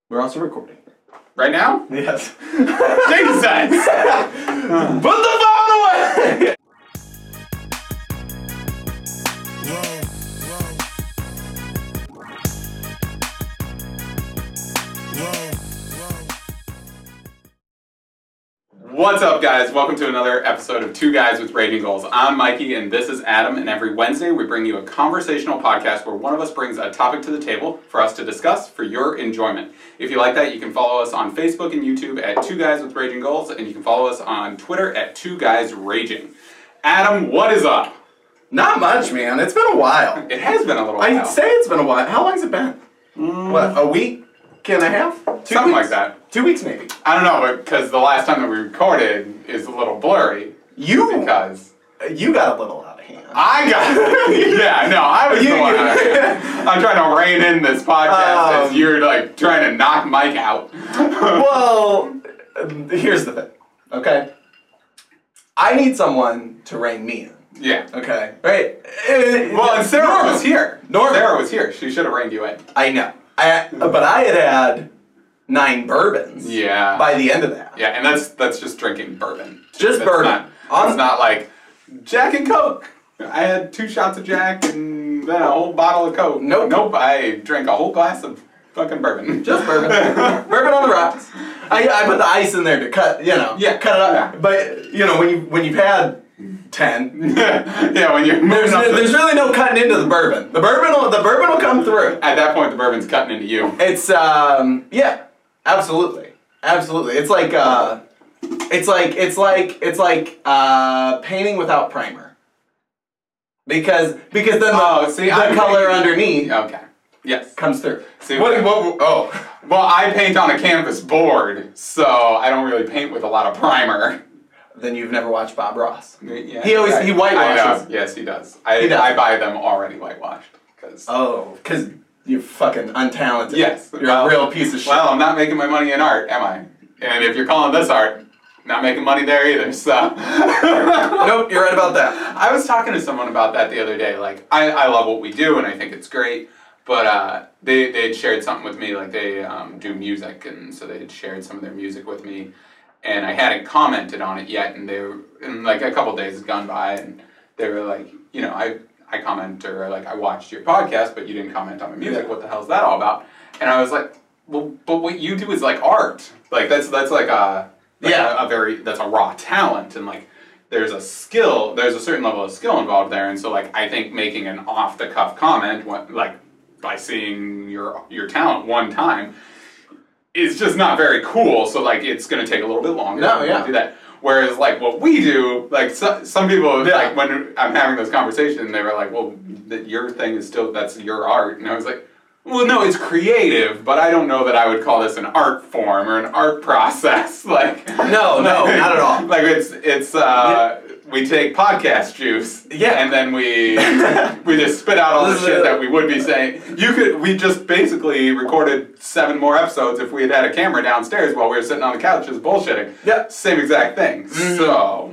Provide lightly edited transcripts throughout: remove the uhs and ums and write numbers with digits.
We're also recording. Right now? Yes. Jesus! Put the phone away! What's up, guys? Welcome to another episode of Two Guys with Raging Goals. I'm Mikey, and this is Adam, and every Wednesday we bring you a conversational podcast where one of us brings a topic to the table for us to discuss for your enjoyment. If you like that, you can follow us on Facebook and YouTube at Two Guys with Raging Goals, and you can follow us on Twitter at Two Guys Raging. Adam, what is up? Not much, man. It's been a while. It has been a little while. I'd say it's been a while. How long's it been? What, a week and a half? 2 Something weeks? like that. 2 weeks, maybe. I don't know, because the last time that we recorded is a little blurry. Because You got a little out of hand. I got yeah, no, I was the one out of hand. I'm trying to rein in this podcast as you're like trying to knock Mike out. Well, here's the thing, okay? I need someone to rein me in. Yeah. Okay, right? Well, and Sarah was here. Normal. Sarah was here. She should have reined you in. I know. But I had 9 bourbons. Yeah. By the end of that. Yeah, and that's just drinking bourbon. Just That's bourbon. It's not like Jack and Coke. I had 2 shots of Jack and then a whole bottle of Coke. Nope. I drank a whole glass of fucking bourbon. Just bourbon. Bourbon on the rocks. I put the ice in there to cut, cut it up. Yeah. But, when you've had 10, yeah, when you're there's really no cutting into the bourbon. The bourbon will come through. At that point, the bourbon's cutting into you. It's yeah, absolutely. It's like painting without primer. Because then the color underneath comes through. See, well, I paint on a canvas board, so I don't really paint with a lot of primer. Then you've never watched Bob Ross. Yeah, he whitewashes. Yes, he does. I buy them already whitewashed. Because you're fucking untalented. Yes. You're a real piece of shit. Well, I'm not making my money in art, am I? And if you're calling this art, not making money there either, so. Nope, you're right about that. I was talking to someone about that the other day. Like, I love what we do, and I think it's great. But they had shared something with me, like they do music, and so they had shared some of their music with me. And I hadn't commented on it yet, and like a couple days had gone by, and they were like, I comment, or like, I watched your podcast, but you didn't comment on my music. Yeah. What the hell is that all about? And I was like, well, but what you do is like art. Like that's like that's a raw talent, and like there's a certain level of skill involved there. And so like I think making an off the cuff comment, like by seeing your talent one time, is just not very cool. So like it's gonna take a little bit longer to do that. Whereas like what we do, like some people like when I'm having this conversation, they were like, well, your thing is still, that's your art. And I was like, well, no, it's creative, but I don't know that I would call this an art form or an art process. Like no, not at all. Like it's we take podcast juice, and then we just spit out all the shit that we would be saying. We just basically recorded 7 more episodes if we had a camera downstairs while we were sitting on the couch just bullshitting. Yeah, same exact thing. Mm-hmm. So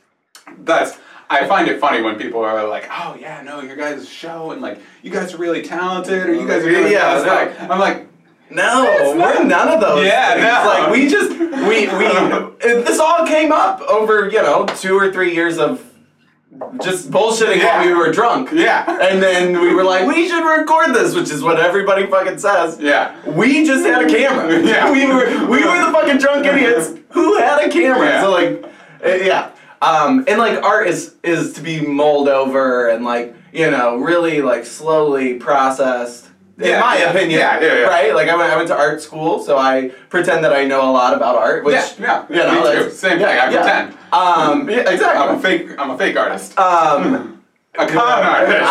I find it funny when people are like, oh yeah, no, your guys' show, and like you guys are really talented, or you guys are doing this. Like, I'm like, no, we're none of those. Yeah, things. no. Like we this all came up over 2 or 3 years of just bullshitting when we were drunk. Yeah. And then we were like, we should record this, which is what everybody fucking says. Yeah. We just had a camera. Yeah. We were the fucking drunk idiots who had a camera. Yeah. So like, and like art is to be mulled over and like, really like slowly processed. In my opinion, right? Like I went to art school, so I pretend that I know a lot about art. Which, me too. Same thing. I pretend. Exactly. I'm a fake artist. A con artist.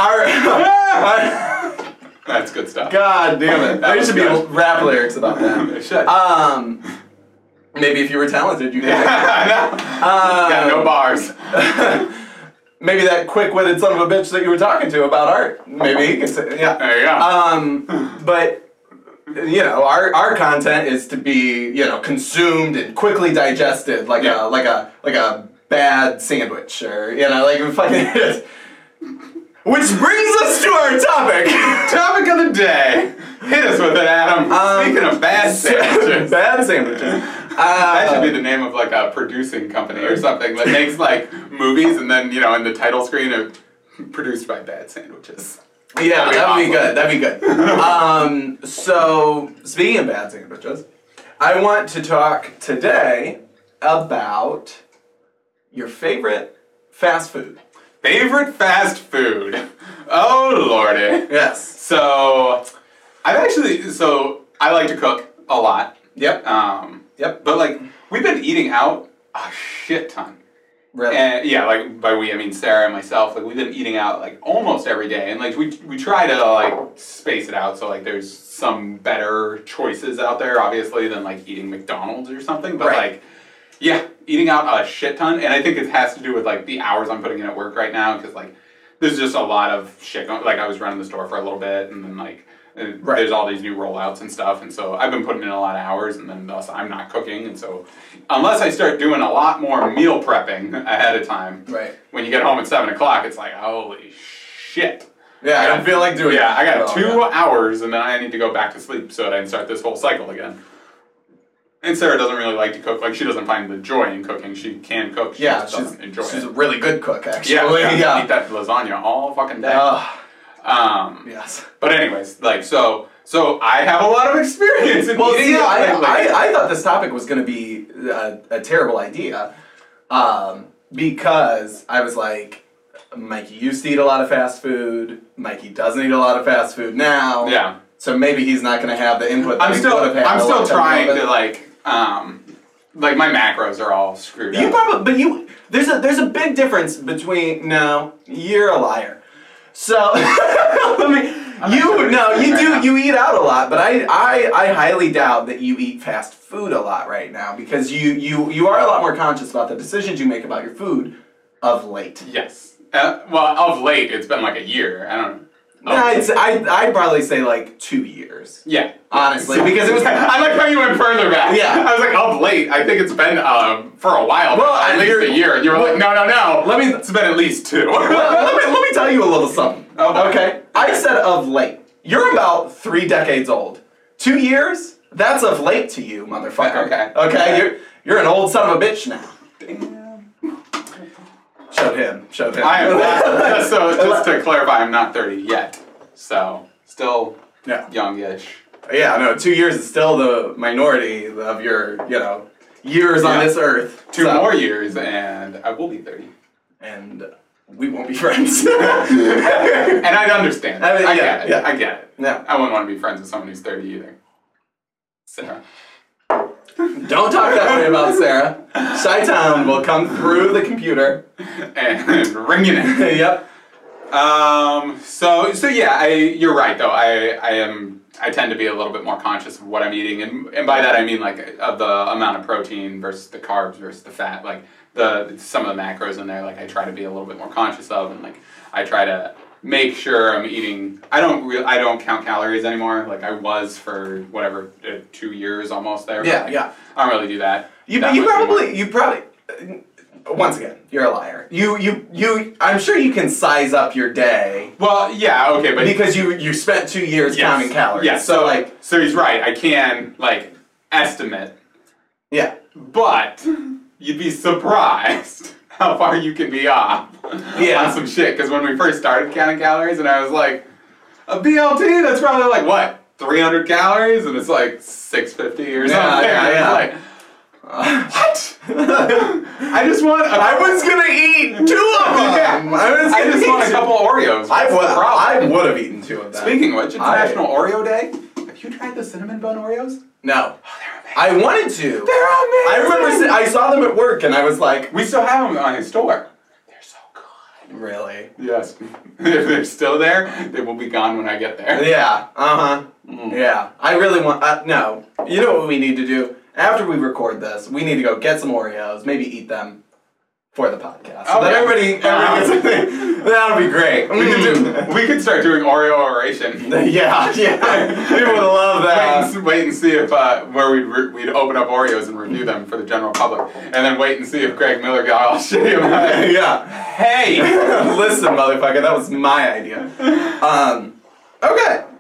That's good stuff. God damn it! There should be rap lyrics about that. There should. Maybe if you were talented, you could. Got no bars. Maybe that quick-witted son of a bitch that you were talking to about art. Maybe he could say, There you go. But our content is to be consumed and quickly digested like a bad sandwich, or like fucking. Which brings us to our topic. Topic of the day. Hit us with it, Adam. Speaking of bad sandwiches. Bad sandwiches. That should be the name of like a producing company or something that makes like movies and then, in the title screen produced by Bad Sandwiches. Yeah, that would be good. That'd be good. So, speaking of bad sandwiches, I want to talk today about your favorite fast food. Favorite fast food? Oh, lordy. Yes. So, I like to cook a lot. Yep. Yep. But, like, we've been eating out a shit ton. Really? And, yeah, like, by we, I mean Sarah and myself. Like, we've been eating out, like, almost every day. And, like, we try to, like, space it out so, like, there's some better choices out there, obviously, than, like, eating McDonald's or something. But, like, yeah, eating out a shit ton. And I think it has to do with, like, the hours I'm putting in at work right now. Because, like, there's just a lot of shit going. Like, I was running the store for a little bit. And then, like, there's all these new rollouts and stuff, and so I've been putting in a lot of hours, and then thus I'm not cooking, and so unless I start doing a lot more meal prepping ahead of time, when you get home at 7 o'clock, it's like, holy shit. Yeah, I don't feel like doing Yeah, I got 2 hours, and then I need to go back to sleep so that I can start this whole cycle again. And Sarah doesn't really like to cook. Like, she doesn't find the joy in cooking. She can cook, she just doesn't enjoy it. She's a really good cook, actually. Yeah. Eat that lasagna all fucking day. Yes. But anyways, like, so I have a lot of experience in eating. I thought this topic was going to be a terrible idea, because I was like, Mikey used to eat a lot of fast food. Mikey doesn't eat a lot of fast food now. Yeah. So maybe he's not going to have the input that I'm still trying to like my macros are all screwed up. There's a big difference between, no, you're a liar. So, you eat out a lot, but I highly doubt that you eat fast food a lot right now, because you are a lot more conscious about the decisions you make about your food of late. Yes. Of late, it's been like a year. I don't know. I'd probably say like 2 years. Yeah. Honestly, because it was. I like how you went further back. Yeah. I was like, of late. I think it's been for a while. Well, at least a year. And you were like, no. It's been at least 2. let me tell you a little something. Oh, okay. I said of late. You're about 3 decades old. 2 years? That's of late to you, motherfucker. Okay. You're an old son of a bitch now. Damn. Showed him. I am not, just to clarify, I'm not 30 yet. So, still youngish. Yeah, no, 2 years is still the minority of your, years on this earth. 2 more years and I will be 30. And we won't be friends. And I'd understand. I get it. I get it. Yeah. I wouldn't want to be friends with someone who's 30 either. Sarah. Don't talk that way about Sarah. Chi-Town will come through the computer. And ring it in. Yep. So yeah, you're right though. I tend to be a little bit more conscious of what I'm eating, and by that I mean like of the amount of protein versus the carbs versus the fat. Like some of the macros in there, like I try to be a little bit more conscious of, and like I try to make sure I'm eating. I don't count calories anymore. Like I was for whatever 2 years almost there. Yeah, like, I don't really do that. You probably. Once again, you're a liar. You. I'm sure you can size up your day. Well, yeah, okay, but because you spent 2 years counting calories. Yeah, so he's right. I can like estimate. Yeah, but you'd be surprised how far you can be off on some shit. Because when we first started counting calories, and I was like, a BLT, that's probably like what, 300 calories, and it's like 650 or something. Yeah. Like, what? I was gonna eat 2 of them. I just want a couple Oreos. I would have eaten 2 of them. Speaking of which, International Oreo Day. Have you tried the cinnamon bun Oreos? No. Oh, they're amazing. I wanted to. They're amazing. I remember I saw them at work, and I was like, we still have them on his store. They're so good. Really? Yes. If they're still there, they will be gone when I get there. Yeah. Yeah. I really want. No. You know what we need to do? After we record this, we need to go get some Oreos, maybe eat them for the podcast. So that everybody gets something. That'll be great. We could start doing Oreo oration. Yeah. People would love that. Wait and see if where we'd open up Oreos and review them for the general public, and then wait and see if Greg Miller got all shitty about it. Yeah. Hey, listen, motherfucker, that was my idea. Okay.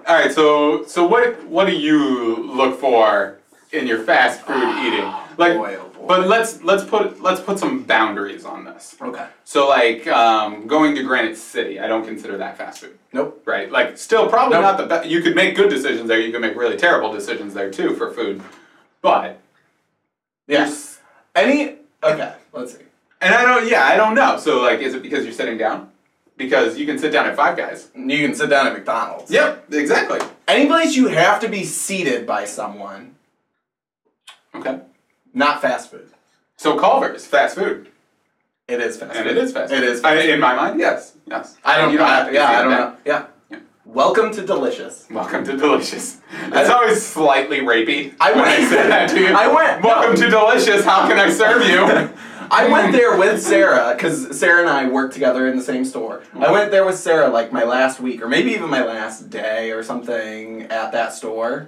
All right, so what do you look for in your fast food eating? Like, boy, oh boy. but let's put some boundaries on this. Okay. So like going to Granite City, I don't consider that fast food. Nope. Right? Like, still probably Nope. not the best. You could make good decisions there. You could make really terrible decisions there too for food, but Yes. Okay. Let's see. and I don't know. So like, is it because you're sitting down? Because you can sit down at Five Guys. You can sit down at McDonald's. Yep, exactly. Any place you have to be seated by someone, Okay. not fast food. So Culver's fast food. It is fast And food. it is fast food. It is fast food. In my mind, yes. I don't You know. have to be Yeah, I seated don't down. know. Yeah. Yeah. Welcome to Delicious. Welcome to Delicious. It's always slightly rapey I when went- I say that to you. I went- Welcome to Delicious. How can I serve you? I went there with Sarah, because Sarah and I work together in the same store. I went there with Sarah like my last week, or maybe even my last day or something at that store.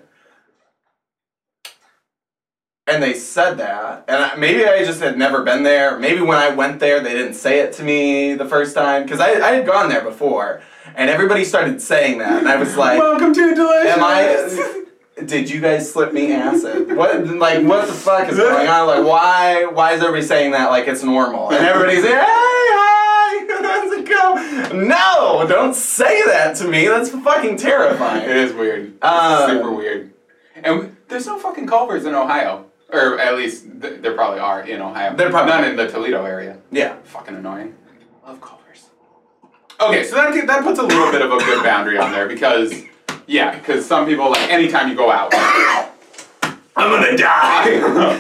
And they said that, and maybe I just had never been there. Maybe when I went there, they didn't say it to me the first time, because I had gone there before, and everybody started saying that, and I was like, Welcome to Delicious. did you guys slip me acid? What the fuck is going on? Like, why is everybody saying that like it's normal? And everybody's like, hey, hi, how's it go? No, don't say that to me. That's fucking It terrifying. is weird. It's super weird. And there's no fucking Culver's in Ohio. Or at least there probably are in Ohio. There probably None are. in the Toledo area. Yeah. Fucking annoying. Love Culver's. Okay, so that puts a little bit of a good boundary on there because some people, like, anytime you go out, I'm gonna die.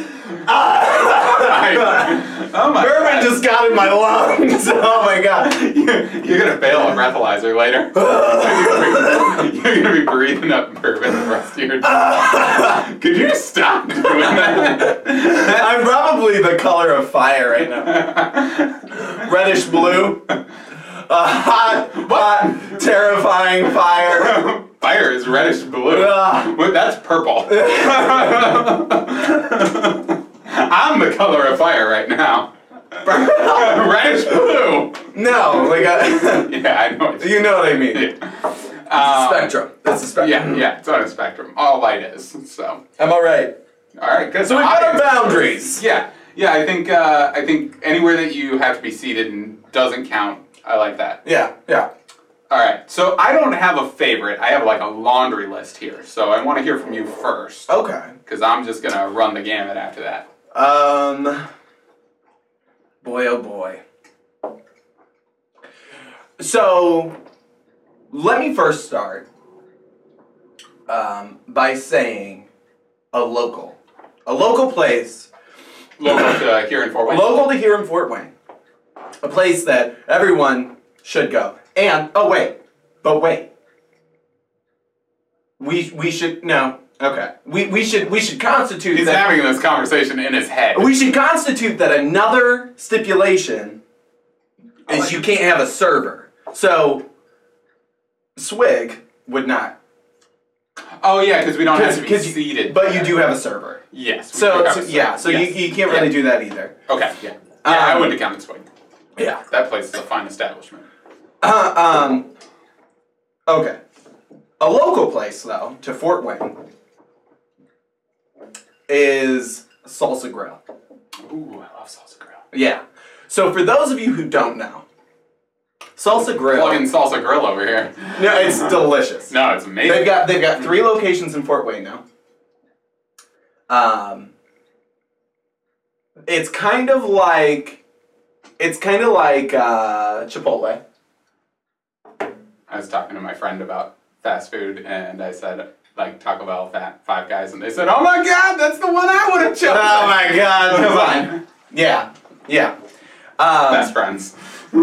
oh my Bourbon god. just got in my lungs. Oh my god. You're gonna fail a breathalyzer later. You're gonna be breathing up bourbon the rest of your day. Could you just stop doing that? I'm probably the color of fire right now. Reddish blue. Hot, terrifying fire. Fire is reddish blue. Ugh. Well, that's purple. I'm the color of fire right now. Reddish blue. No, like Yeah, I know. you know what I mean. Yeah. Spectrum. It's a spectrum. Yeah, it's on a spectrum. All light is. So. I'm all right. All right, good. So we've got our boundaries. Yeah. I think anywhere that you have to be seated and doesn't count, I like that. Yeah. All right. So I don't have a favorite. I have like a laundry list here. So I want to hear from you first. Okay. Because I'm just gonna run the gamut after that. Boy, oh boy. So, let me first start by saying a local place. Local to here in Fort Wayne. Local to here in Fort Wayne. A place that everyone should go. And, wait. We should, no, okay. We should constitute He's that. having this conversation in his head. We should constitute that another stipulation is you can't have a server. So, Swig would not. Oh yeah, because we don't have to be 'Cause seated. But you do have a server. Yes. we So do have a yeah, so yes. you can't really do that either. Okay. Yeah. I wouldn't have counted Swig. Yeah. That place is a fine establishment. Okay. A local place, though, to Fort Wayne is Salsa Grill. Ooh, I love Salsa Grill. Yeah. So for those of you who don't know, Salsa Grill. Plugging Salsa Grill over here. No, it's delicious. No, it's amazing. They've got 3 locations in Fort Wayne now. It's kind of like Chipotle. I was talking to my friend about fast food, and I said, like, Taco Bell, Five Guys, and they said, oh my god, that's the one I would have chosen! Oh my god, come on. Yeah. Best friends.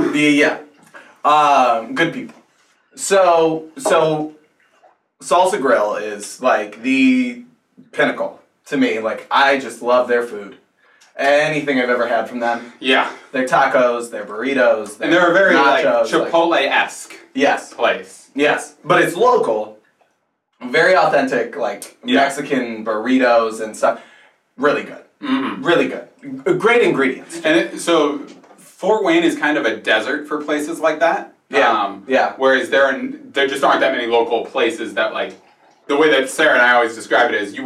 Good people. So Salsa Grill is like the pinnacle to me. Like, I just love their food. Anything I've ever had from them. Yeah. Their tacos, their burritos, their And they're a very, nachos, Chipotle-esque yes. place. Yes. But it's local. Very authentic, like, Yeah. Mexican burritos and stuff. Really good. Mm-hmm. Really good. Great ingredients. And so Fort Wayne is kind of a desert for places like that. Yeah. Whereas there just aren't that many local places that, like, the way that Sarah and I always describe it is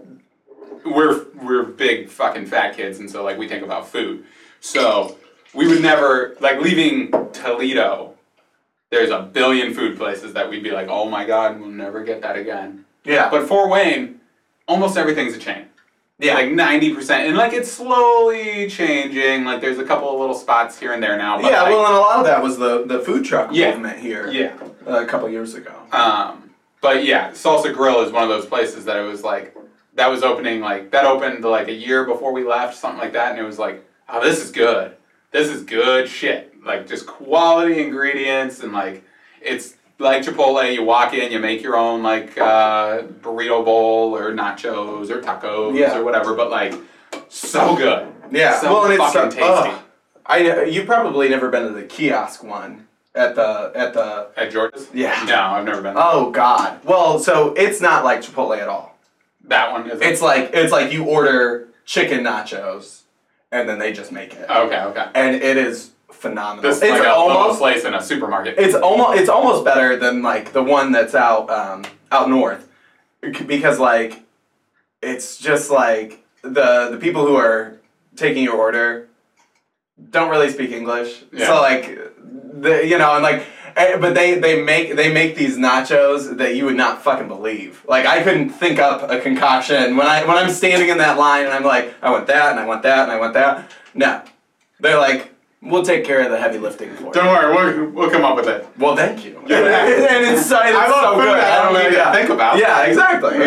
we're big fucking fat kids, and so, like, we think about food. So we would never, like, leaving Toledo, there's a billion food places that we'd be like, oh my God, we'll never get that again. Yeah. But Fort Wayne, almost everything's a chain. Yeah. Like 90%. And, like, it's slowly changing. Like, there's a couple of little spots here and there now. But, yeah, like, well, and a lot of that was the food truck movement here. Yeah. A couple years ago. But, yeah, Salsa Grill is one of those places that it was, like, that was opening, like, that opened, like, a year before we left, something like that. And it was like, oh, this is good. This is good shit. Like, just quality ingredients, and, like, it's like Chipotle. You walk in, you make your own, like, burrito bowl or nachos or tacos or whatever, but, like, so good. Yeah, so well, and it's fucking tasty. You've probably never been to the kiosk one at George's? Yeah. No, I've never been there. Oh God. Well, so it's not like Chipotle at all. That one is. It's like you order chicken nachos, and then they just make it. Okay. And it is phenomenal. This is it's like a almost little place in a supermarket. It's almost better than, like, the one that's out north, because, like, it's just like the people who are taking your order don't really speak English. Yeah. So, like, and, like, but they make these nachos that you would not fucking believe. Like, I couldn't think up a concoction when I'm standing in that line and I'm like, I want that and I want that and I want that. No, they're like, we'll take care of the heavy lifting for you. Don't worry, we'll come up with it. Well, thank you. Yeah. And it's so love food. good. I don't need to think about. Yeah, exactly.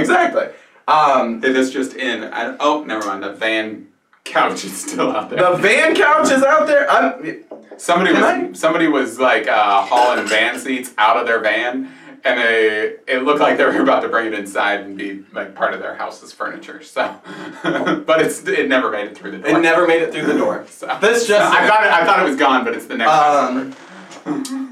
It is just in. Never mind. The van couch is still out there. The van couch is out there. Somebody was like hauling van seats out of their van, and it looked like they were about to bring it inside and be like part of their house's furniture. So, but it never made it through the door. It never made it through the door. So, I thought it was gone, but it's the next house over.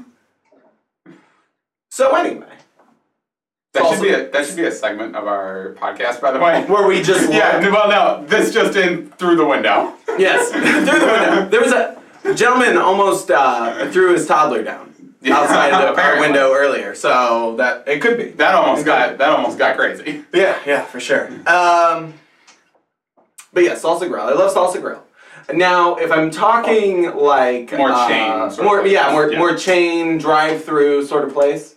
So anyway. That should be a segment of our podcast, by the way. Where we just this just in through the window. Yes, through the window. There was a gentleman almost threw his toddler down outside our window earlier, so that it could be. That almost got crazy. Yeah, for sure. But yeah, Salsa Grill. I love Salsa Grill. Now, if I'm talking like more chain, more chain drive-through sort of place.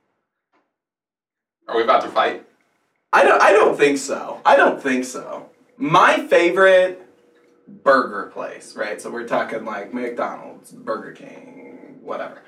Are we about to fight? I don't think so. My favorite burger place, right? So we're talking like McDonald's, Burger King, whatever.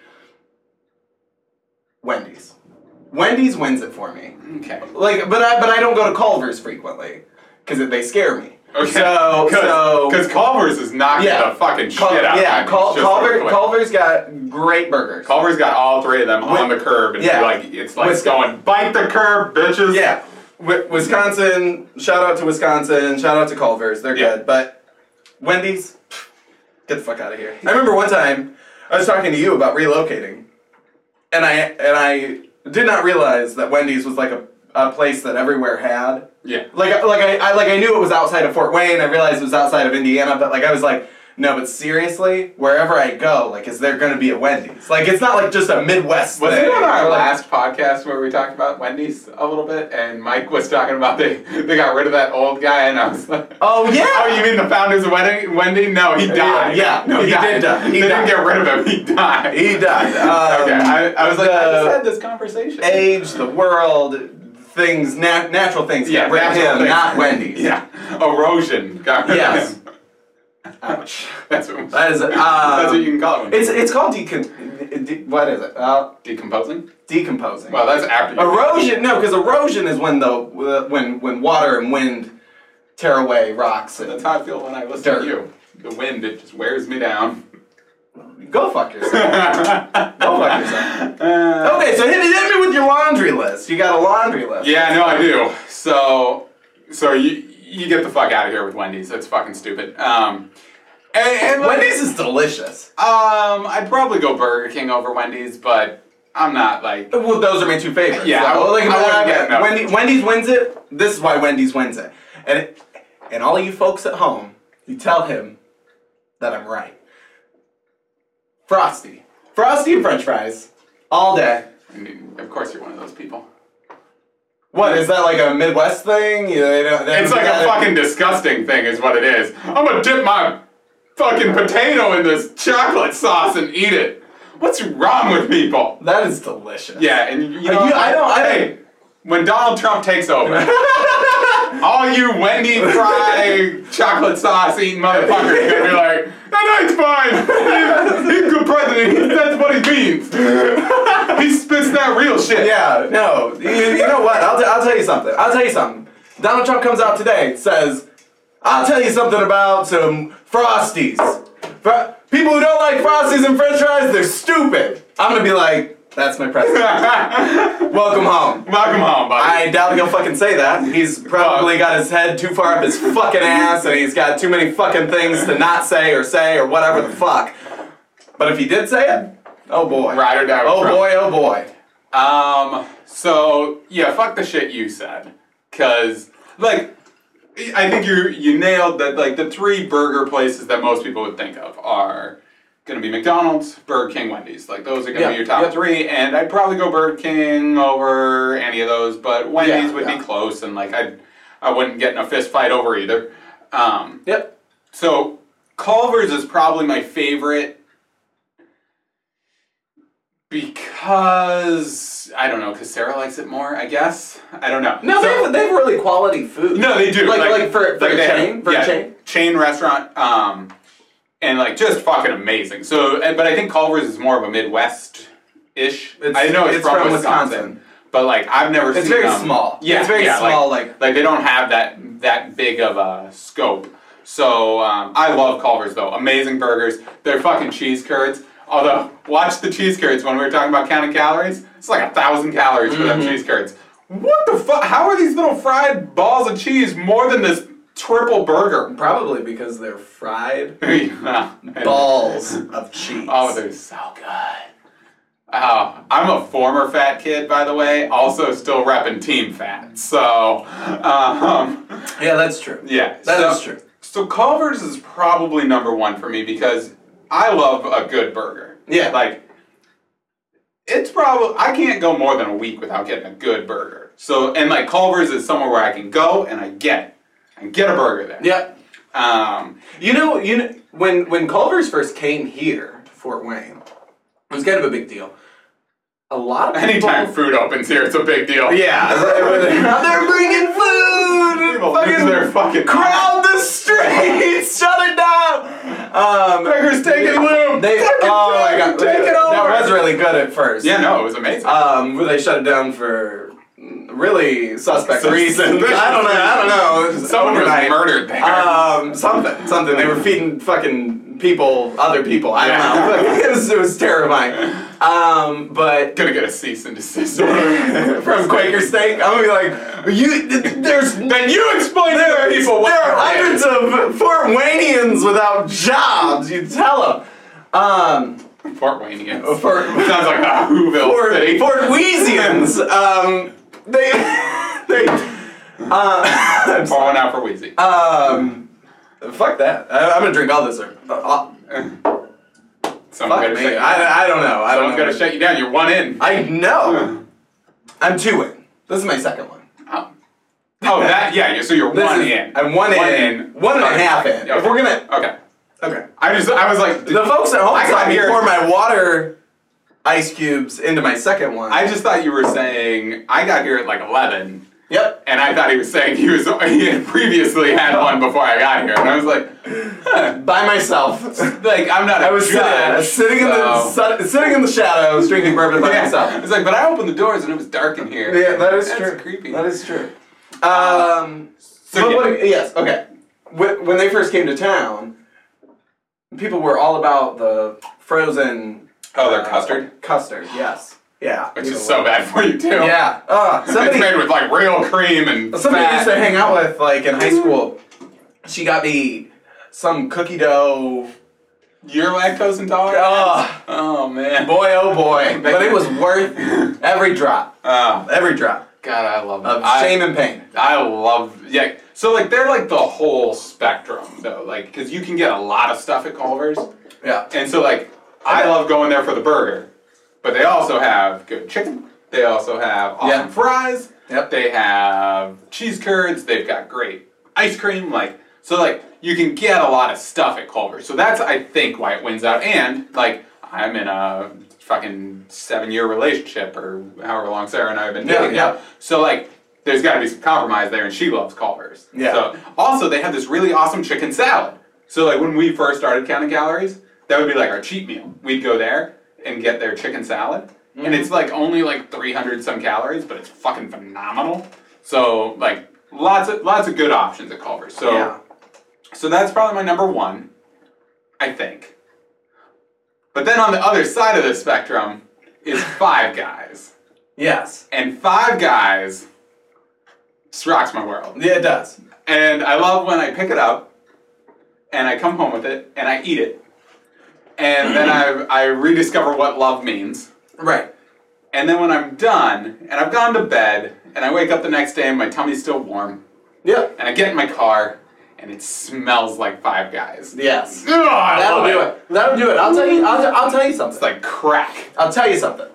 Wendy's. Wendy's wins it for me. Okay. Like, but I don't go to Culver's frequently because they scare me. Okay. So because Culver's is knocking the fucking shit out. Yeah, of Culver's got great burgers. Culver's got all three of them on the curb, and it's like going bite the curb, bitches. Yeah, Wisconsin. Shout out to Wisconsin. Shout out to Culver's. They're good, but Wendy's, get the fuck out of here. I remember one time I was talking to you about relocating, and I did not realize that Wendy's was like a place that everywhere had. Yeah. I knew it was outside of Fort Wayne. I realized it was outside of Indiana, but like I was like, no, but seriously, wherever I go, like, is there going to be a Wendy's? Like, it's not like just a Midwest thing. Was it on our last podcast where we talked about Wendy's a little bit, and Mike was talking about they got rid of that old guy, and I was like, oh yeah. Oh, you mean the founders of Wendy? No, he died. Yeah, no, he died. Did die. They didn't get rid of him. He died. He died. Okay, I was like, I just had this conversation. Age, the world. Things, natural things. Yeah, rid of him, not Wendy's. Yeah, erosion. Yes. Ouch. That's what that's what you can call it. It's called what is it? Decomposing. Decomposing. Well, that's after erosion. No, because erosion is when when water and wind tear away rocks. And that's how I feel when I listen to you. The wind, it just wears me down. Go fuck yourself. Okay, so hit me with your laundry list. You got a laundry list. Yeah, no, I do. So you get the fuck out of here with Wendy's. That's fucking stupid. And Wendy's is delicious. I'd probably go Burger King over Wendy's, but I'm not like. Well, those are my two favorites. Yeah, Wendy's wins it. This is why Wendy's wins it. And all you folks at home, you tell him that I'm right. Frosty Frosty and French fries all day. I mean, of course you're one of those people. What, is that like a Midwest thing? It's like a fucking disgusting thing is what it is. I'm gonna dip my fucking potato in this chocolate sauce and eat it. What's wrong with people? That is delicious. Yeah, and you know, hey, when Donald Trump takes over, all you Wendy Fry chocolate sauce eating motherfuckers are gonna be like, that night's fine. He's a good president. That's what he means. He spits that real shit. Yeah, no. You know what? I'll tell you something. Donald Trump comes out today, says, I'll tell you something about some Frosties. People who don't like Frosties and French fries, they're stupid. I'm gonna be like, that's my president. Welcome home. Welcome home, buddy. I doubt he'll fucking say that. He's probably got his head too far up his fucking ass, and he's got too many fucking things to not say or whatever the fuck. But if he did say it, oh boy. Ride or die. Oh boy, oh boy. So, yeah, fuck the shit you said. Cause, like, I think you nailed that, like, the 3 burger places that most people would think of are gonna be McDonald's, Burger King, Wendy's. Like, those are gonna be your top 3, and I'd probably go Burger King over any of those, but Wendy's would be close, and, like, I wouldn't get in a fist fight over either. So, Culver's is probably my favorite because, I don't know, because Sarah likes it more, I guess. I don't know. No, so, they have really quality food. No, they do. Like for a chain? For a chain? Chain restaurant, and like just fucking amazing. So, but I think Culver's is more of a Midwest-ish. I know it's from Wisconsin. But like, I've never seen It's very small. Yeah, it's very small. Like they don't have that big of a scope. So, I love Culver's though. Amazing burgers. They're fucking cheese curds. Although, watch the cheese curds when we were talking about counting calories. It's like 1,000 calories for them cheese curds. What the fuck? How are these little fried balls of cheese more than this triple burger? Probably because they're fried balls of cheese. Oh, they're so good. Oh, I'm a former fat kid, by the way. Also, still repping Team Fat. So, yeah, that's true. Yeah, that is true. So Culver's is probably number 1 for me because I love a good burger. Yeah. Like, it's probably, I can't go more than a week without getting a good burger. So, and like Culver's is somewhere where I can go and I get it. I can get a burger there. Yeah. You know, when Culver's first came here to Fort Wayne, it was kind of a big deal. A lot of people... Anytime food opens here, it's a big deal. Yeah. They're bringing food! People lose their fucking crowd the streets! Shut it down! Beggars taking loom! Oh my god. Take it over! That was really good at first. Yeah, no, it was amazing. Where they shut it down for really suspect reasons. I don't know. Someone was murdered there. Something. They were feeding fucking other people. I don't know. It was terrifying. But gonna get a cease and desist from Quaker Steak. I'm gonna be like, then you explain to the people what there are hundreds of Fort Waynians without jobs. You tell them. Fort Waynians. Sounds like a Whoville city. Fort Wheesians. They pour one out for Wheezy. Fuck that. I'm gonna drink all this. Someone's fuck me. I don't know. Someone's gonna shut you down. You're 1 in. I know. I'm 2 in. This is my second one. Oh, that, yeah, so you're 1 in. I'm 1 in. 1.5 in. Okay. If we're gonna... Okay. I was like... The folks at home saw me pour my water ice cubes into my second one. I just thought you were saying, I got here at like 11. Yep. And I thought he was saying he had previously had one before I got here. And I was like... By myself. Like, I'm not I was sitting in the shadows, drinking bourbon by myself. It's like, but I opened the doors and it was dark in here. Yeah, that is true. That's creepy. That is true. Yes, okay. When they first came to town, people were all about the frozen... Oh, their custard? Custard, yes. Yeah. Which is so bad for you, too. Yeah. It's made with, like, real cream and somebody I used to hang out with, like, in high school, she got me some cookie dough... You're lactose intolerant? Oh, man. Boy, oh, boy. But it was worth every drop. Every drop. God, I love of shame and pain. I love, yeah. So, like, they're, like, the whole spectrum, though. Like, because you can get a lot of stuff at Culver's. Yeah. And so, like, I love going there for the burger, but they also have good chicken. They also have awesome fries. Yep. They have cheese curds. They've got great ice cream. So you can get a lot of stuff at Culver's. So that's, I think, why it wins out. And like I'm in a fucking 7-year relationship or however long Sarah and I have been dating now. So like there's got to be some compromise there, and she loves Culver's. Yeah. So also they have this really awesome chicken salad. So like when we first started counting calories, that would be like our cheat meal. We'd go there and get their chicken salad. And it's like only like 300 some calories, but it's fucking phenomenal. So like lots of good options at Culver's. So so that's probably my number one, I think. But then on the other side of the spectrum is Five Guys. Yes. And Five Guys just rocks my world. Yeah, it does. And I love when I pick it up and I come home with it and I eat it. And then I rediscover what love means. Right. And then when I'm done, and I've gone to bed, and I wake up the next day and my tummy's still warm. Yep. And I get in my car, and it smells like Five Guys. Yes. Ugh, That'll do it. That'll do it. I'll tell you something. It's like crack. I'll tell you something.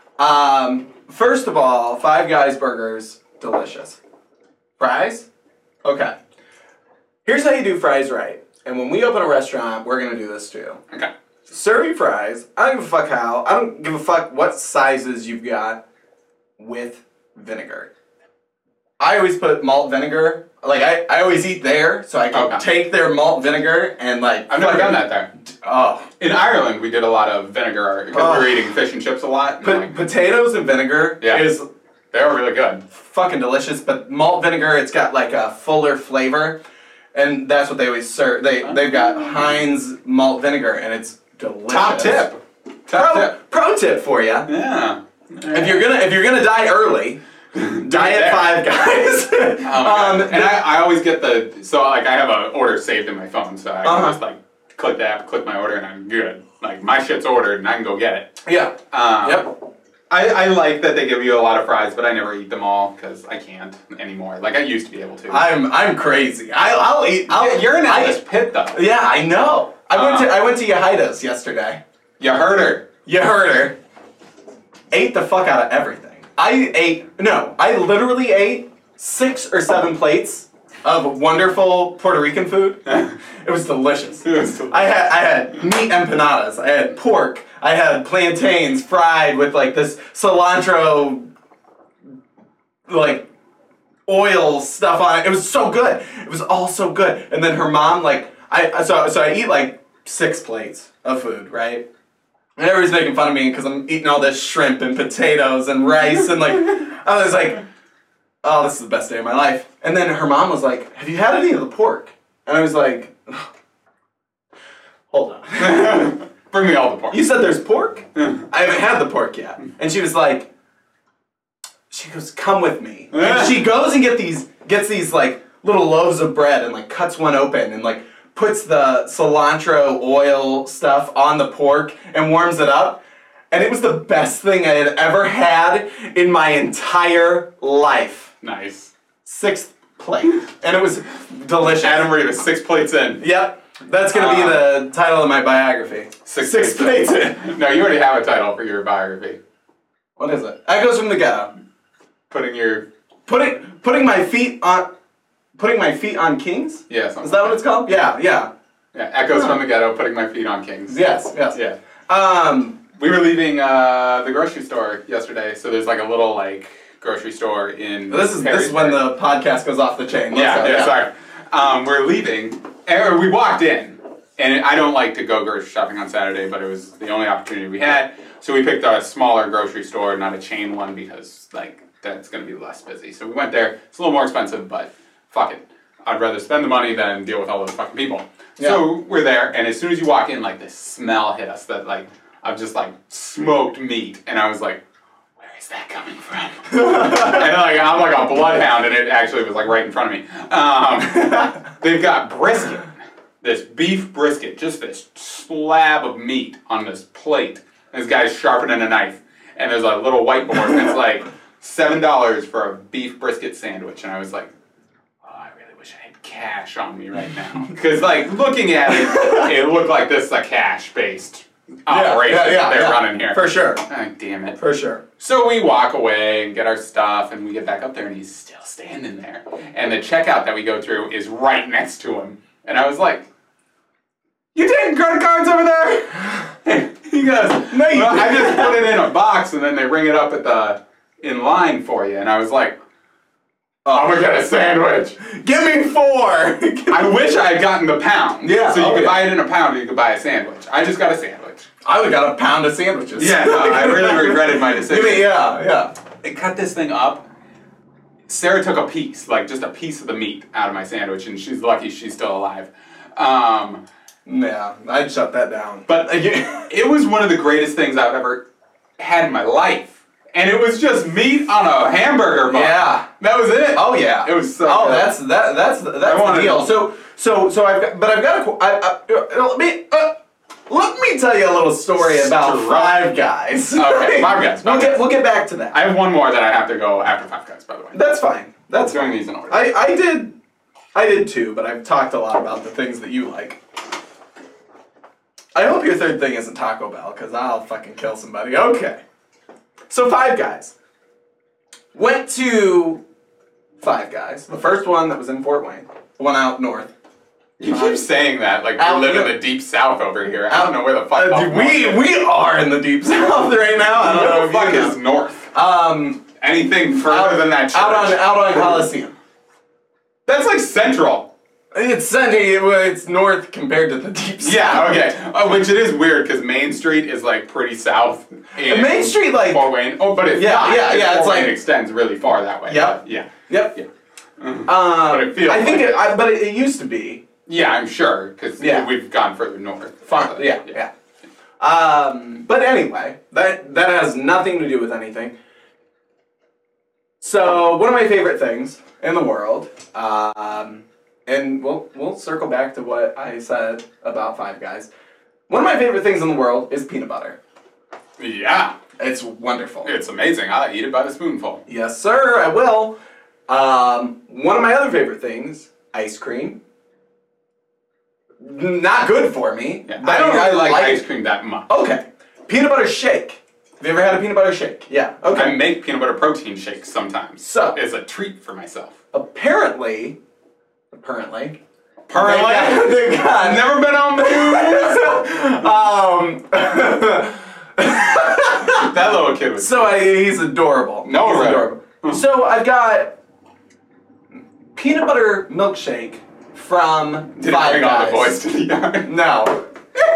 First of all, Five Guys burgers, delicious. Fries? Okay. Here's how you do fries right. And when we open a restaurant, we're gonna do this too. Okay. Serve your fries. I don't give a fuck how. I don't give a fuck what sizes you've got with vinegar. I always put malt vinegar. Like, I always eat there, so I can take their malt vinegar and, like... I've never done that there. Oh. In Ireland, we did a lot of vinegar because we were eating fish and chips a lot. And potatoes and vinegar is... They're really good. Fucking delicious, but malt vinegar, it's got, like, a fuller flavor, and that's what they always serve. They've got Heinz malt vinegar, and it's delicious. Top tip. Pro tip for you. Yeah. If you're gonna die early... Diet Five Guys. And I always get I have an order saved in my phone, so I can just like click the app, click my order, and I'm good. Like my shit's ordered, and I can go get it. Yeah. Yep. I like that they give you a lot of fries, but I never eat them all because I can't anymore. Like I used to be able to. I'm crazy. I'll eat. You're in this pit though. Yeah, I know. I went to Yehida's yesterday. You heard her. You heard her. Ate the fuck out of everything. I literally ate 6 or 7 plates of wonderful Puerto Rican food. It was delicious. I had meat empanadas. I had pork. I had plantains fried with like this cilantro, like oil stuff on it. It was so good. It was all so good. And then her mom, like, so I eat like 6 plates of food, right? And everybody's making fun of me because I'm eating all this shrimp and potatoes and rice and like, I was like, oh, this is the best day of my life. And then her mom was like, have you had any of the pork? And I was like, hold on. Bring me all the pork. You said there's pork? I haven't had the pork yet. And she was like, she goes, come with me. And she goes and gets these like little loaves of bread and like cuts one open and like puts the cilantro oil stuff on the pork and warms it up. And it was the best thing I had ever had in my entire life. Nice. 6th plate. And it was delicious. Adam Rivas, 6 plates in. Yep. That's going to be the title of my biography. 6 plates in. No, you already have a title for your biography. What is it? Echoes from the Ghetto. Putting my feet on kings? Yeah. Is that what it's called? Yeah. Yeah, Echoes from the Ghetto, putting my feet on kings. Yes. Yeah. We were leaving the grocery store yesterday, so there's like a little like grocery store in. This is when the podcast goes off the chain. Sorry. We're leaving, and we walked in, and I don't like to go grocery shopping on Saturday, but it was the only opportunity we had, so we picked a smaller grocery store, not a chain one, because like that's gonna be less busy. So we went there. It's a little more expensive, but fuck it. I'd rather spend the money than deal with all those fucking people. Yeah. So we're there, and as soon as you walk in, like this smell hit us that like of just like smoked meat, and I was like, where is that coming from? And like I'm like a bloodhound, and it actually was like right in front of me. They've got brisket, this beef brisket, just this slab of meat on this plate. And this guy's sharpening a knife, and there's a little whiteboard, and it's like $7 for a beef brisket sandwich, and I was like, I wish I had cash on me right now. Because, like, looking at it, it looked like this is a cash-based operation that they're running here. For sure. Oh, damn it. For sure. So we walk away and get our stuff, and we get back up there, and he's still standing there. And the checkout that we go through is right next to him. And I was like, "You taking credit cards over there?" He goes, "No, you I just put it in a box, and then they ring it up in line for you." And I was like, "I'm gonna get a sandwich. Give me 4." I wish I had gotten the pound. Yeah. So you could buy it in a pound, or you could buy a sandwich. I just got a sandwich. I would have got a pound of sandwiches. Yeah, no, I really regretted my decision. Yeah. I cut this thing up. Sarah took a piece, like just a piece of the meat out of my sandwich, and she's lucky she's still alive. Yeah, I'd shut that down. But it was one of the greatest things I've ever had in my life. And it was just meat on a hamburger bun. Yeah. That was it. Oh yeah. It was so Oh, good. that's the deal. So I've got let me tell you a little story about Five Guys. Okay, Five Guys. We'll get back to that. I have one more that I have to go after Five Guys, by the way. That's fine. That's doing these in order. I did too, but I've talked a lot about the things that you like. I hope your third thing isn't Taco Bell, because I'll fucking kill somebody. Okay. So Five Guys. Went to Five Guys. The first one that was in Fort Wayne. The one out north. You keep saying that like we live in the deep south over here. I don't know where the fuck we are in the deep south right now. I don't know if fuck is north. Anything further than that church. Out on Coliseum. That's like central. It's north compared to the deep south. Yeah, okay. Which it is weird because Main Street is like pretty south. Main Street like Fort Wayne. Oh, but it's it's Fort like Wayne extends really far that way. Yep. Yeah. Yep. But it feels. But it used to be. Yeah, I'm sure because we've gone further north. Yeah. But anyway, that has nothing to do with anything. So one of my favorite things in the world, and we'll circle back to what I said about Five Guys. One of my favorite things in the world is peanut butter. Yeah. It's wonderful. It's amazing. I eat it by the spoonful. Yes, sir, I will. One of my other favorite things, ice cream. Not good for me. Yeah, I don't really like ice cream that much. Okay. Peanut butter shake. Have you ever had a peanut butter shake? Yeah. Okay. I make peanut butter protein shakes sometimes. So it's a treat for myself. Apparently. They've never been on the news. That little kid was. So he's adorable. No, he's adorable. So I've got peanut butter milkshake from Did Five it bring Guys. all the boys to the yard? No.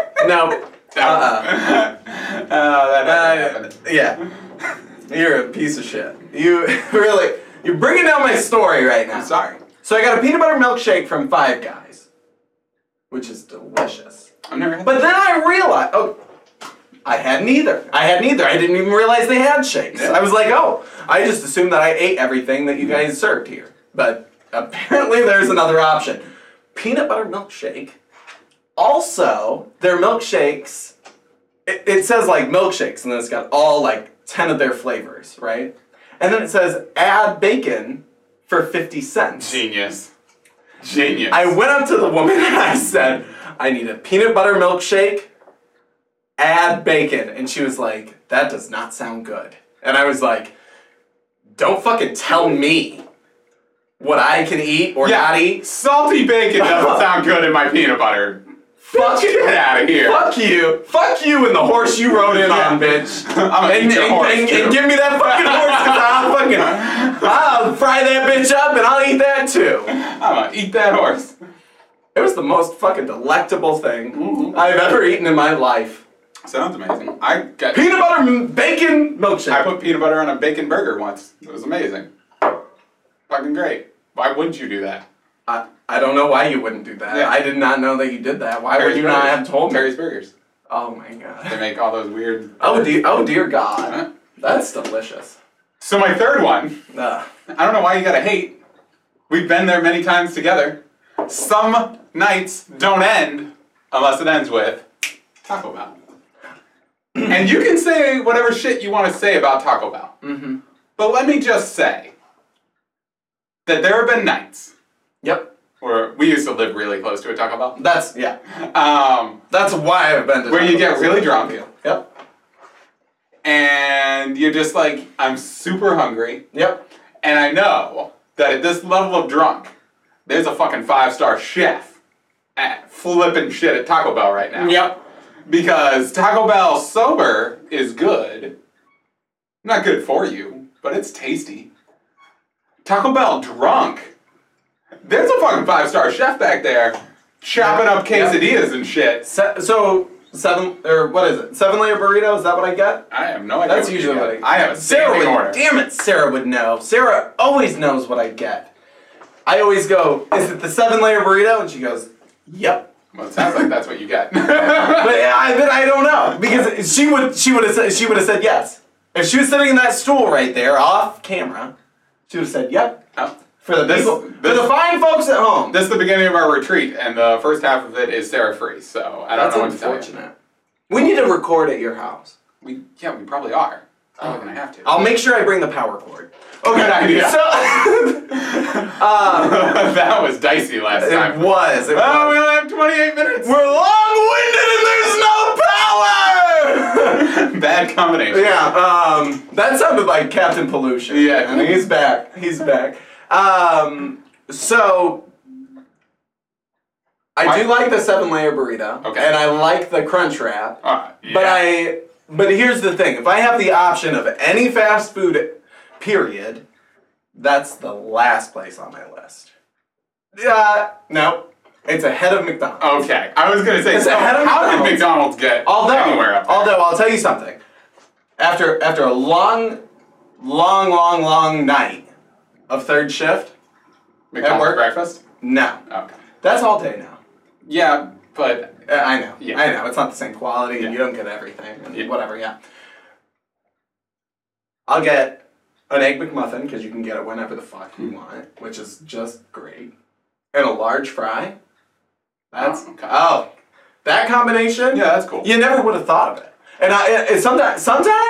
Yeah. You're a piece of shit. You're bringing down my story right now. I'm sorry. So I got a peanut butter milkshake from Five Guys, which is delicious. I've never had But then I realized, I had neither. I didn't even realize they had shakes. Yeah. I was like, I just assumed that I ate everything that you guys served here. But apparently there's another option. Peanut butter milkshake. Also, their milkshakes, it says like milkshakes, and then it's got all like 10 of their flavors, right? And then it says add bacon for 50 cents. Genius. I went up to the woman and I said, I need a peanut butter milkshake, add bacon. And she was like, that does not sound good. And I was like, don't fucking tell me what I can eat or not eat. Salty bacon doesn't sound good in my peanut butter. Get out of here. Fuck you and the horse you rode in on, bitch. I'm gonna eat your horse, and give me that fucking horse, because I'll fry that bitch up and I'll eat that too. I'm gonna eat that horse. It was the most fucking delectable thing I've ever eaten in my life. Sounds amazing. I got peanut butter bacon milkshake. I put peanut butter on a bacon burger once. It was amazing. Fucking great. Why wouldn't you do that? I don't know why you wouldn't do that. Yeah. I did not know that you did that. Why would you not have told me? Terry's Burgers. Oh my god. They make all those weird... Oh dear god. Huh? That's delicious. So my third one, I don't know why you gotta hate. We've been there many times together. Some nights don't end unless it ends with Taco Bell. And you can say whatever shit you want to say about Taco Bell. Mm-hmm. But let me just say that there have been nights Yep. We used to live really close to a Taco Bell. That's why I've been to Where Taco you get Bell. really drunk. Yep. And you're just like, I'm super hungry. Yep. And I know that at this level of drunk, there's a fucking 5-star chef at flipping shit at Taco Bell right now. Yep. Because Taco Bell sober is good. Not good for you, but it's tasty. Taco Bell drunk, there's a fucking 5-star chef back there chopping up quesadillas and shit. So 7-layer burrito, is that what I get? I have no idea. That's usually what I get. I have a Sarah standing would, order. damn it, Sarah would know. Sarah always knows what I get. I always go, is it the 7-layer burrito? And she goes, yep. Well, it sounds like that's what you get. But I don't know, because she would have said yes. If she was sitting in that stool right there, off camera, she would have said yep. Oh. For the fine folks at home. This is the beginning of our retreat, and the first half of it is Sarah free, so I don't know what to tell you. That's unfortunate. We need to record at your house. We probably are. We're gonna have to. I'll make sure I bring the power cord. Okay, Good idea. So, that was dicey last time. It was. We only have 28 minutes. We're long-winded and there's no power! Bad combination. Yeah, that sounded like Captain Pollution. Yeah. And he's back. He's back. So, I do like the 7-layer burrito. Okay. And I like the crunch wrap. Yeah. But here's the thing. If I have the option of any fast food, period, that's the last place on my list. No. It's ahead of McDonald's. Okay. I was gonna say, It's so ahead of how did McDonald's. McDonald's get anywhere up there? Although, I'll tell you something. After a long night of third shift, McDonald's work? breakfast? no. Okay. That's all day now. Yeah, but I know. Yeah. I know. It's not the same quality, and Yeah. you don't get everything, and Yeah. whatever, yeah. I'll get an Egg McMuffin, because you can get it whenever the fuck you want, which is just great. And a large fry. That's, that combination? yeah, that's cool. You never would have thought of it. And sometimes,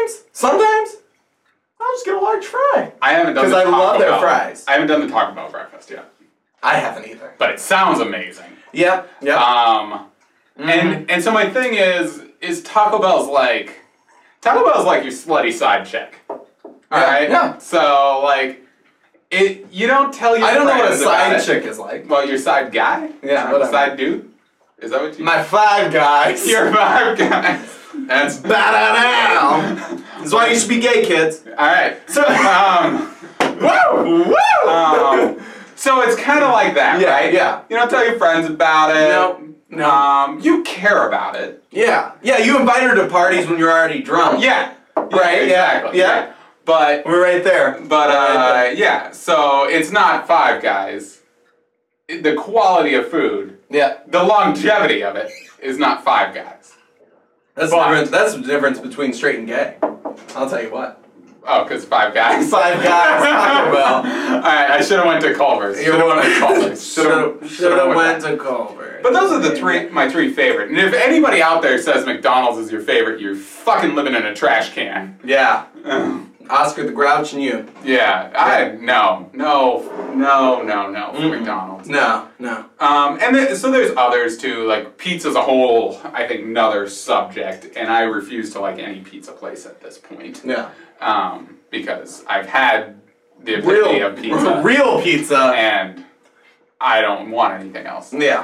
I'll just get a large fry. I haven't done 'Cause the I Taco love their Bell. fries. I haven't done the Taco Bell breakfast yet, I haven't either. but it sounds amazing. Yeah, yeah. And so my thing is Taco Bell's like your slutty side chick. Alright? Yeah. So you don't tell your I don't know what a friends about side it. chick is like. Well, your side guy? Yeah, Or whatever. side dude? Is that what you My 5 guys. Your 5 guys. That's Ba-da-dow. That's why you should be gay, kids. alright. So, Woo! woo! So it's kind of like that, Yeah, right? yeah. You don't tell your friends about it. No. You care about it. Yeah, you invite her to parties when you're already drunk. Yeah. Right, Exactly. yeah. But We're right there. yeah. So it's not 5 guys. The quality of food, Yeah. the longevity of it, is not 5 guys. That's the difference between straight and gay. I'll tell you what. Oh, because 5 guys. 5 guys, Taco Bell. Alright, I should have went to Culver's. Should have went to Culver's. Should have went to Culver. But those are my 3 favorite. And if anybody out there says McDonald's is your favorite, you're fucking living in a trash can. Yeah. Oscar the Grouch and you. Yeah, no for McDonald's. No. So there's others too, like pizza's a whole, I think, another subject, and I refuse to like any pizza place at this point. Yeah. Because I've had the epitome of pizza. Real pizza. And I don't want anything else. Yeah.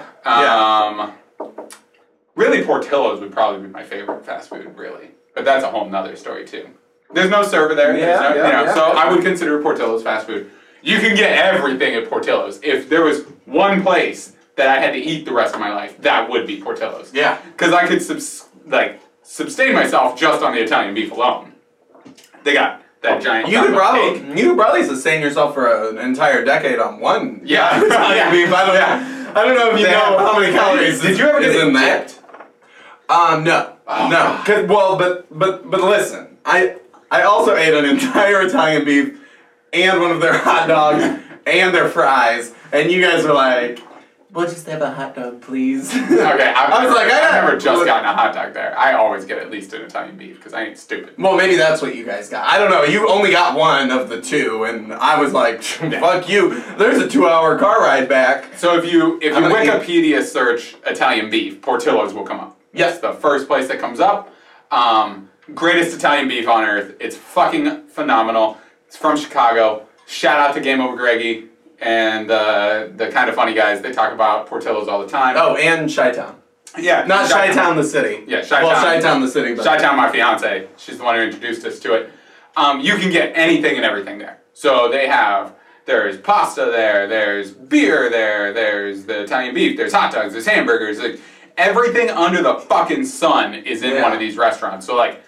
Really, Portillo's would probably be my favorite fast food, really. But that's a whole nother story too. There's no server there. So I would consider Portillo's fast food. You can get everything at Portillo's. If there was one place that I had to eat the rest of my life, that would be Portillo's. Yeah. Because I could sustain myself just on the Italian beef alone. They got that giant. You could cake. probably sustain yourself for an entire decade on one. Yeah. Italian beef. I don't know if you know how many calories. Did you ever get in that? dipped? No. Oh, No. But listen, I also ate an entire Italian beef and one of their hot dogs and their fries, and you guys were like, We'll just have a hot dog, please. Okay, I've never just look, gotten a hot dog there. I always get at least an Italian beef because I ain't stupid. Well, maybe that's what you guys got. I don't know. You only got one of the two, and I was like, fuck you. There's a 2-hour car ride back. So if you Wikipedia search Italian beef, Portillo's will come up. Yes. It's the first place that comes up. Greatest Italian beef on earth. It's fucking phenomenal. It's from Chicago. Shout out to Game Over Greggy and the Kind of Funny guys. They talk about Portillo's all the time. Oh, and Chi-Town. Yeah. Not Chi-Town the city. Yeah, Chi-Town. Well, Chi-Town the city. But Chi-Town, my fiance. She's the one who introduced us to it. You can get anything and everything there. So there's pasta there, there's beer there, there's the Italian beef, there's hot dogs, there's hamburgers. Like, everything under the fucking sun is in one of these restaurants. So, like,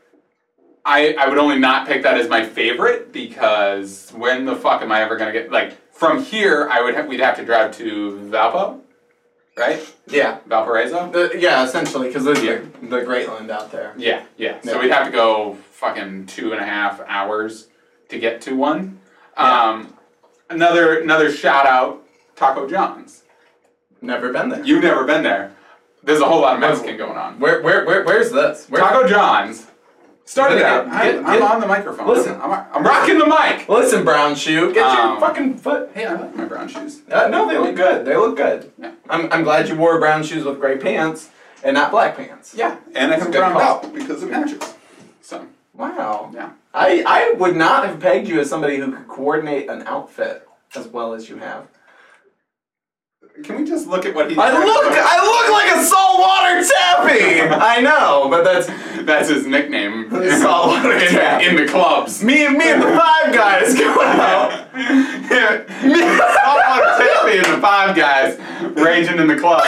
I would only not pick that as my favorite because when the fuck am I ever gonna get, like, from here we'd have to drive to Valpo, right? Yeah. Valparaiso? Yeah, essentially, because there's the Great Land out there. Yeah. So we'd have to go fucking 2.5 hours to get to one. Yeah. Another shout out, Taco John's. Never been there. You've never been there. There's a whole lot of Mexican going on. Where's this? Taco John's. Start it out. I'm on the microphone. Listen. I'm rocking the mic. Listen, brown shoe. Get your fucking foot. Hey, I like my brown shoes. No, they look good. They look good. Yeah. I'm glad you wore brown shoes with gray pants and not black pants. Yeah, and I have a brown belt because it matches. So. Wow. Yeah. I would not have pegged you as somebody who could coordinate an outfit as well as you have. Can we just look at what he's I look like a saltwater tappy! I know, but that's his nickname. Saltwater tappy. In the clubs. Me and the Five Guys going out. Saltwater tappy and the Five Guys raging in the club.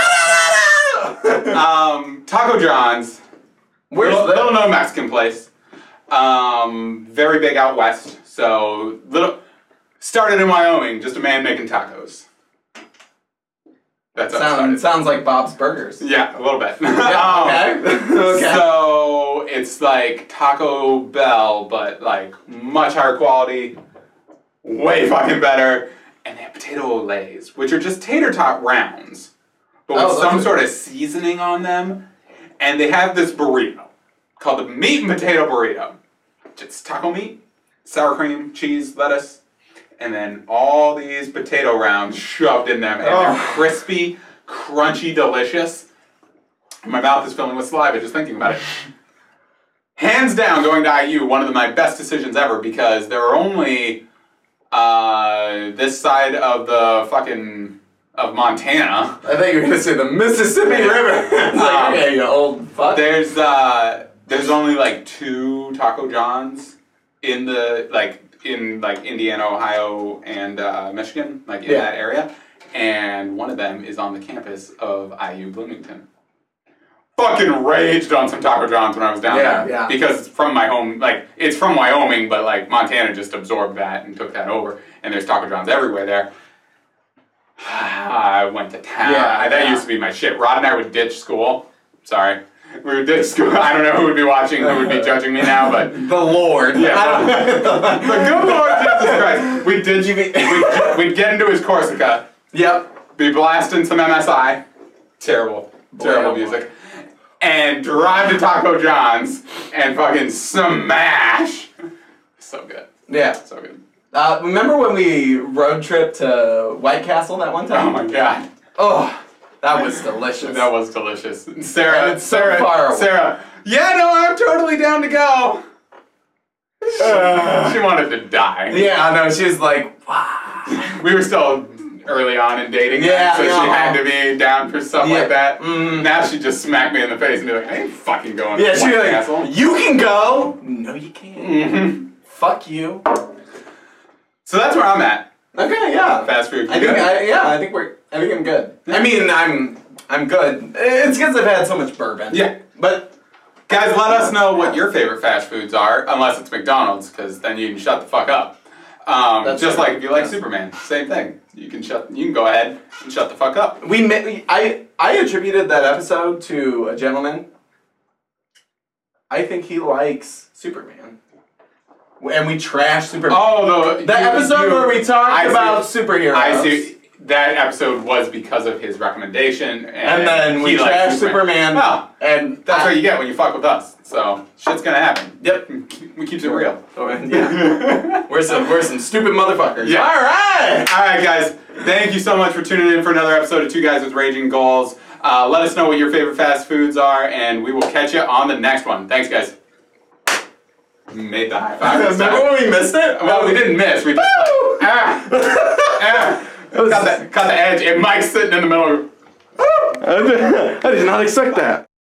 Taco John's. Where's little known Mexican place. Very big out west. So started in Wyoming, just a man making tacos. That's sounds like Bob's Burgers. Yeah, a little bit. Yeah, okay. So it's like Taco Bell, but like much higher quality, way fucking better. And they have potato olays, which are just tater tot rounds, but with some sort of seasoning on them. And they have this burrito called the meat and potato burrito. It's taco meat, sour cream, cheese, lettuce, and then all these potato rounds shoved in them, and they're crispy, crunchy, delicious. My mouth is filling with saliva just thinking about it. Hands down, going to IU, one of my best decisions ever, because there are only this side of the fucking of Montana. I thought you were gonna say the Mississippi River. It's like, okay, you old fuck. There's only like 2 Taco John's in Indiana, Ohio, and Michigan, like in that area, and one of them is on the campus of IU Bloomington. Fucking raged on some Taco John's when I was down there. Yeah. Because it's from my home, like, it's from Wyoming, but like Montana just absorbed that and took that over, and there's Taco John's everywhere there. I went to town. That used to be my shit. Rod and I would ditch school. Sorry. We would ditch school. I don't know who would be watching, who would be judging me now, but... The Lord. Yeah. The good Lord Jesus Christ. We'd get into his Corsica. Yep. Be blasting some MSI. Terrible music. And drive to Taco John's and fucking smash. So good. Yeah. So good. Remember when we road tripped to White Castle that one time? Oh my god. Oh, that was delicious. That was delicious. Sarah, far away. Sarah, yeah, no, I'm totally down to go. She wanted to die. Yeah, no, she was like, wow. We were still early on in dating, so she had to be down for stuff like that. Now she just smacked me in the face and be like, I ain't fucking going to White Castle. Like, you can go. No, you can't. Fuck you. So that's where I'm at. Okay, yeah. Fast food. I think I'm good. Yeah. I mean, I'm good. It's because I've had so much bourbon. Yeah. But guys, let us know what your favorite fast foods are, unless it's McDonald's, because then you can shut the fuck up. Just like if you like Superman, same thing. You can go ahead and shut the fuck up. I attributed that episode to a gentleman. I think he likes Superman. And we trashed Superman. Oh, the episode where we talked about superheroes. I see. that episode was because of his recommendation. And then we trashed Superman. Well, and that's what you get when you fuck with us. So shit's gonna happen. Yep. We keep it real. Oh, yeah. we're some stupid motherfuckers. Yeah. All right, guys. Thank you so much for tuning in for another episode of Two Guys with Raging Goals. Let us know what your favorite fast foods are, and we will catch you on the next one. Thanks, guys. Made the high five. Remember when we missed it? Well, we didn't miss. We just got the edge. And Mike's sitting in the middle. I did not expect that.